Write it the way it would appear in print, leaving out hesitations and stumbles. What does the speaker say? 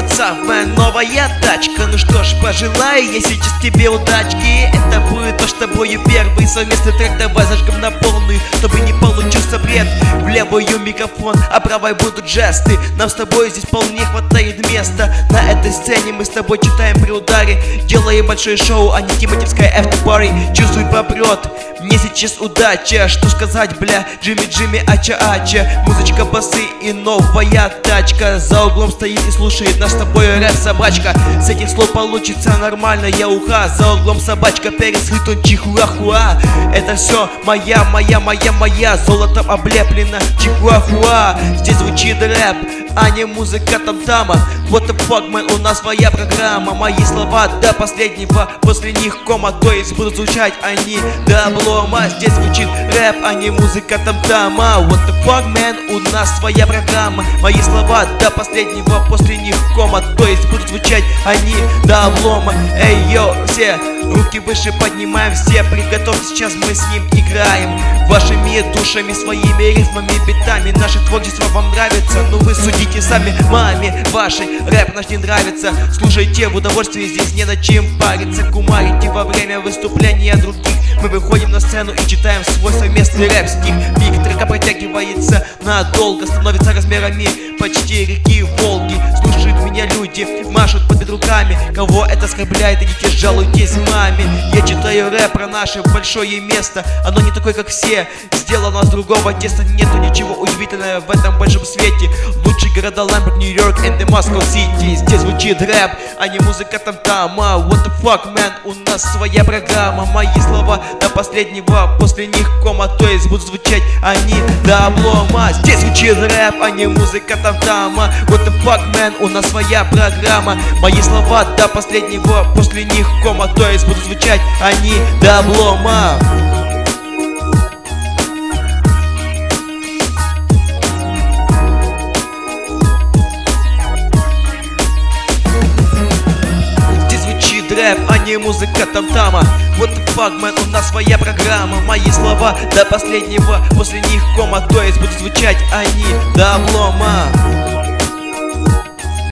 What's up, man, новая тачка. Ну что ж, пожелаю я сейчас тебе удачки. Это будет наш с тобою первый совместный трек. Давай зажгем на полную, чтобы не получился бред. В левую микрофон, а правой будут жесты. Нам с тобой здесь вполне хватает места. На этой сцене мы с тобой читаем при ударе. Делаем большое шоу, а не тиматевская after-party. Чувствуй, попрет, мне сейчас удача. Что сказать, бля, Джимми, ача-ача. Музычка, басы и новая тачка. За углом стоит и слушает наш с тобой рэп-собачка. С этих слов получится нормальная уха. За углом собачка, пересхит он чихуахуа. Это все моя, золотом облеплена чихуахуа. Здесь звучит рэп, а не музыка там-тама. What the fuck, man, у нас своя программа. Мои слова до последнего, после них кома. То есть будут звучать они до облома. Здесь звучит рэп, а не музыка там-тама. What the fuck, man, у нас своя программа. Мои слова до последнего, после них кома. То есть будут звучать они до облома. Эй, йо, все руки выше поднимаем, все приготовьтесь, сейчас мы с ним играем. Вашими душами, своими рифмами, битами. Наше творчество вам нравится, ну вы судите сами. Маме вашей рэп наш не нравится. Слушайте в удовольствие, здесь не над чем париться. Кумарите во время выступления других. Мы выходим на сцену и читаем свой совместный рэп-стих. Пик трека протягивается надолго, становится размерами почти реки Волги. Слушают меня люди, машут под руками. Кого это оскорбляет, идите жалуйтесь маме. Я читаю рэп про наше большое место. Оно не такое, как все, сделано с другого теста. Нету ничего удивительного в этом большом свете. Лучшие города Ламберг, Нью-Йорк и Москва Сити. Здесь звучит рэп, а не музыка там-тама. What the fuck, man, у нас своя программа. Мои слова до последнего, после них кома. То есть будут звучать они до облома. Здесь звучит рэп, а не музыка там-тама. What the fuck, man, у нас своя программа. Мои слова до последнего, после них кома. То есть будут звучать они до облома. Рэп, а не музыка там-тама. What the fuck, man, у нас своя программа. Мои слова до последнего, после них кома. То есть будут звучать они до облома.